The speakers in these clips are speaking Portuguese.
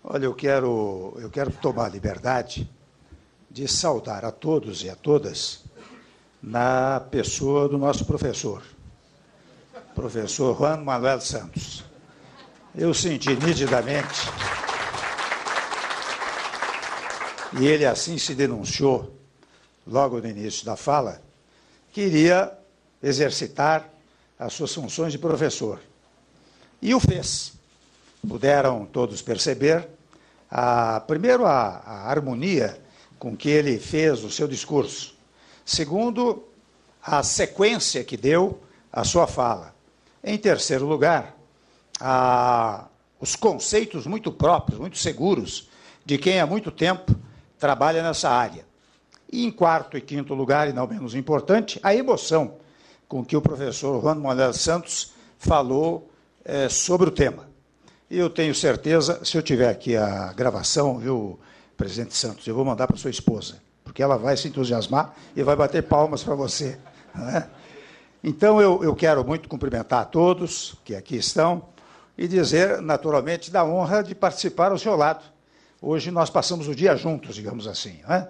Olha, eu quero tomar a liberdade de saudar a todos e a todas na pessoa do nosso professor Juan Manuel Santos. Eu senti nitidamente, e ele assim se denunciou logo no início da fala, que iria exercitar as suas funções de professor. E o fez. Puderam todos perceber, primeiro, a harmonia com que ele fez o seu discurso. Segundo, a sequência que deu à sua fala. Em terceiro lugar, os conceitos muito próprios, muito seguros, de quem há muito tempo trabalha nessa área. E em quarto e quinto lugar, e não menos importante, a emoção com que o professor Juan Manuel Santos falou sobre o tema. E eu tenho certeza, se eu tiver aqui a gravação, viu, presidente Santos, eu vou mandar para sua esposa, porque ela vai se entusiasmar e vai bater palmas para você. Né? Então, eu quero muito cumprimentar a todos que aqui estão e dizer, naturalmente, da honra de participar ao seu lado. Hoje nós passamos o dia juntos, digamos assim, né?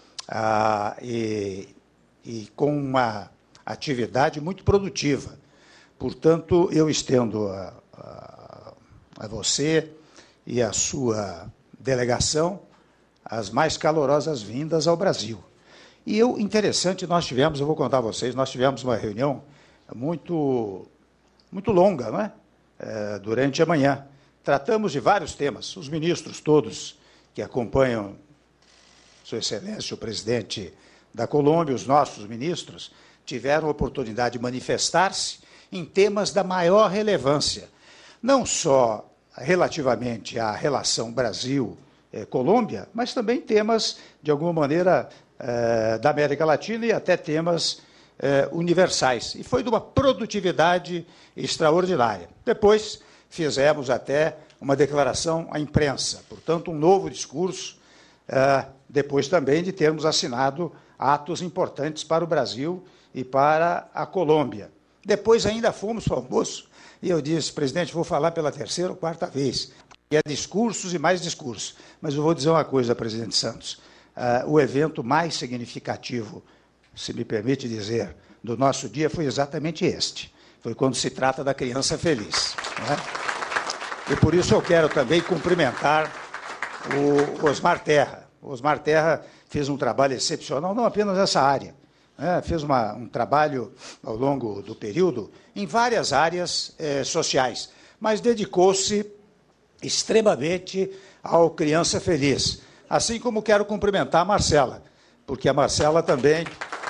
E com uma atividade muito produtiva. Portanto, eu estendo a você e a sua delegação as mais calorosas vindas ao Brasil. E interessante, eu vou contar a vocês, nós tivemos uma reunião muito longa, não é? Durante a manhã. Tratamos de vários temas, os ministros todos que acompanham Sua Excelência, o presidente da Colômbia, os nossos ministros, tiveram a oportunidade de manifestar-se em temas da maior relevância, não só relativamente à relação Brasil-Colômbia, mas também temas, de alguma maneira, da América Latina e até temas universais. E foi de uma produtividade extraordinária. Depois, fizemos até uma declaração à imprensa, portanto, um novo discurso, depois também de termos assinado atos importantes para o Brasil e para a Colômbia. Depois ainda fomos para o almoço e eu disse, presidente, vou falar pela terceira ou quarta vez. E é discursos e mais discursos. Mas eu vou dizer uma coisa, presidente Santos. O evento mais significativo, se me permite dizer, do nosso dia foi exatamente este. Foi quando se trata da criança feliz. Não é? E por isso eu quero também cumprimentar o Osmar Terra. O Osmar Terra fez um trabalho excepcional, não apenas nessa área. Fez um trabalho ao longo do período em várias áreas sociais, mas dedicou-se extremamente ao Criança Feliz. Assim como quero cumprimentar a Marcela, porque a Marcela também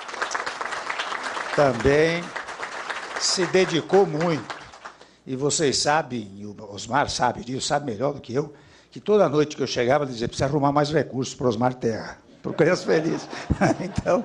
se dedicou muito. E vocês sabem, e o Osmar sabe disso, sabe melhor do que eu, que toda noite que eu chegava, ele dizia, precisa arrumar mais recursos para o Osmar Terra, para o Criança Feliz. Então,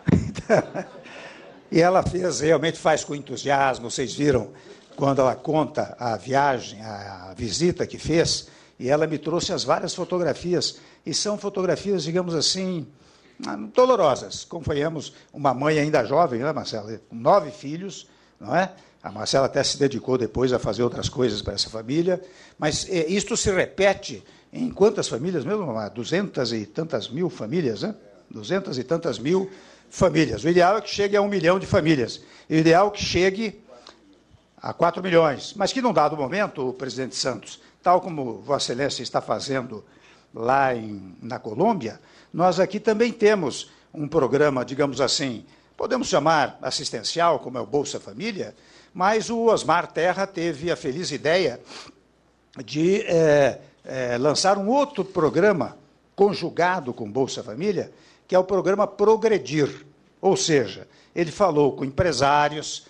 e ela realmente faz com entusiasmo. Vocês viram quando ela conta a viagem, a visita que fez, e ela me trouxe as várias fotografias, e são fotografias, digamos assim, dolorosas. Acompanhamos uma mãe ainda jovem, né, Marcela, com 9 filhos, não é? A Marcela até se dedicou depois a fazer outras coisas para essa família, mas isto se repete em quantas famílias mesmo? 200 e tantas mil famílias, né? 200 e tantas mil famílias. O ideal é que chegue a 1 milhão de famílias. O ideal é que chegue a 4 milhões. Mas que, num dado momento, o presidente Santos, tal como Vossa Excelência está fazendo lá na Colômbia, nós aqui também temos um programa, digamos assim, podemos chamar assistencial, como é o Bolsa Família, mas o Osmar Terra teve a feliz ideia de lançar um outro programa conjugado com Bolsa Família, que é o programa Progredir. Ou seja, ele falou com empresários,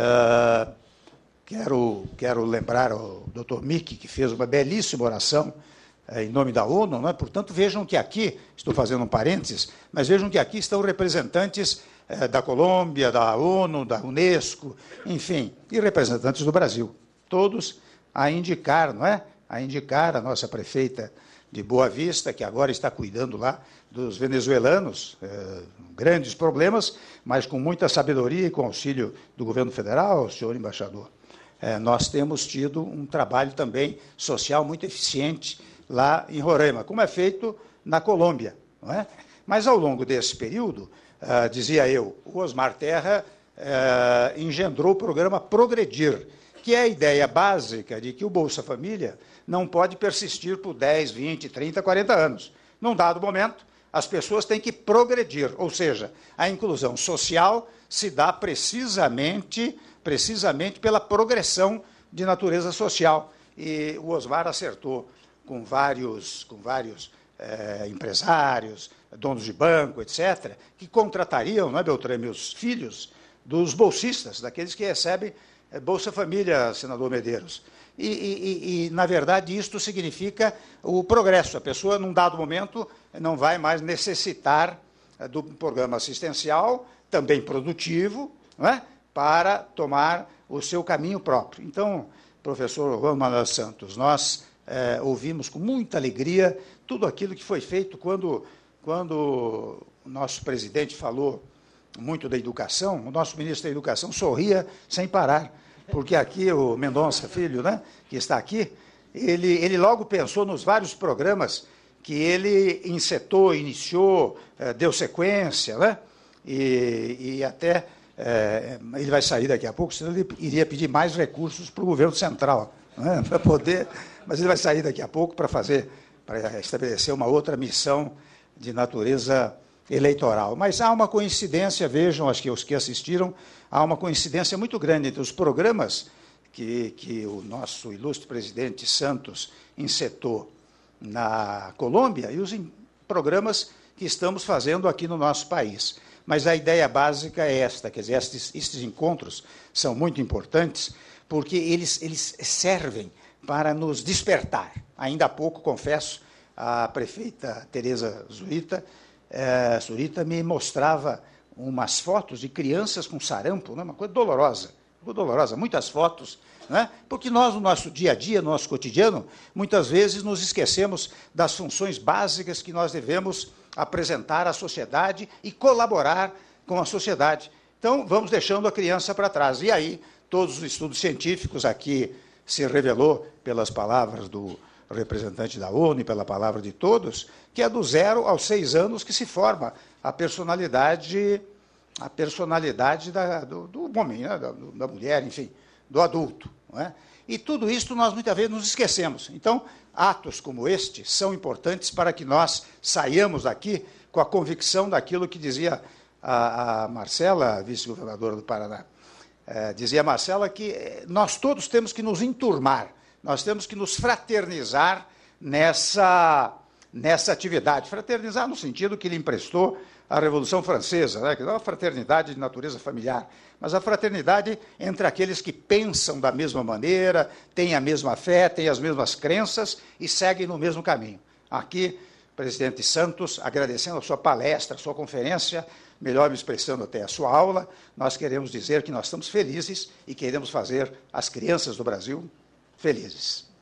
quero lembrar ao Dr. Mickey, que fez uma belíssima oração em nome da ONU, não é? Portanto, vejam que aqui, estou fazendo um parênteses, mas vejam que aqui estão representantes da Colômbia, da ONU, da Unesco, enfim, e representantes do Brasil, todos a indicar, não é? A indicar a nossa prefeita de Boa Vista, que agora está cuidando lá dos venezuelanos, grandes problemas, mas com muita sabedoria e com auxílio do governo federal, senhor embaixador. Nós temos tido um trabalho também social muito eficiente lá em Roraima, como é feito na Colômbia, não é? Mas, ao longo desse período, dizia eu, o Osmar Terra engendrou o programa Progredir, que é a ideia básica de que o Bolsa Família não pode persistir por 10, 20, 30, 40 anos. Num dado momento, as pessoas têm que progredir, ou seja, a inclusão social se dá precisamente pela progressão de natureza social. E o Osmar acertou com vários empresários, donos de banco, etc., que contratariam, não é, Beltrame, os filhos dos bolsistas, daqueles que recebem Bolsa Família, senador Medeiros. E, na verdade, isto significa o progresso. A pessoa, num dado momento, não vai mais necessitar do programa assistencial, também produtivo, não é? Para tomar o seu caminho próprio. Então, professor Juan Manuel Santos, nós ouvimos com muita alegria tudo aquilo que foi feito quando o nosso presidente falou muito da educação, o nosso ministro da Educação sorria sem parar, porque aqui o Mendonça Filho, né, que está aqui, ele logo pensou nos vários programas que ele iniciou, deu sequência, né, e até ele vai sair daqui a pouco, senão ele iria pedir mais recursos para o governo central, né, para poder, mas ele vai sair daqui a pouco para estabelecer uma outra missão de natureza eleitoral. Mas há uma coincidência, vejam, acho que os que assistiram, há uma coincidência muito grande entre os programas que o nosso ilustre presidente Santos encetou na Colômbia e os programas que estamos fazendo aqui no nosso país. Mas a ideia básica é esta, quer dizer, estes encontros são muito importantes porque eles servem para nos despertar. Ainda há pouco, confesso, a prefeita Tereza Zurita me mostrava umas fotos de crianças com sarampo, né? Uma coisa dolorosa, muitas fotos, né? Porque nós, no nosso dia a dia, no nosso cotidiano, muitas vezes nos esquecemos das funções básicas que nós devemos apresentar à sociedade e colaborar com a sociedade. Então, vamos deixando a criança para trás. E aí, todos os estudos científicos aqui se revelou pelas palavras do representante da ONU e pela palavra de todos, que é do 0 aos 6 anos que se forma a personalidade do homem, né? da mulher, enfim, do adulto. Não é? E tudo isso nós muitas vezes nos esquecemos. Então, atos como este são importantes para que nós saiamos daqui com a convicção daquilo que dizia a Marcela, vice-governadora do Paraná. Dizia a Marcela que nós todos temos que nos enturmar, nós temos que nos fraternizar nessa atividade. Fraternizar no sentido que ele emprestou à Revolução Francesa, né? Que não é uma fraternidade de natureza familiar, mas a fraternidade entre aqueles que pensam da mesma maneira, têm a mesma fé, têm as mesmas crenças e seguem no mesmo caminho. Aqui, presidente Santos, agradecendo a sua palestra, a sua conferência, melhor me expressando até a sua aula, nós queremos dizer que nós estamos felizes e queremos fazer as crianças do Brasil felizes.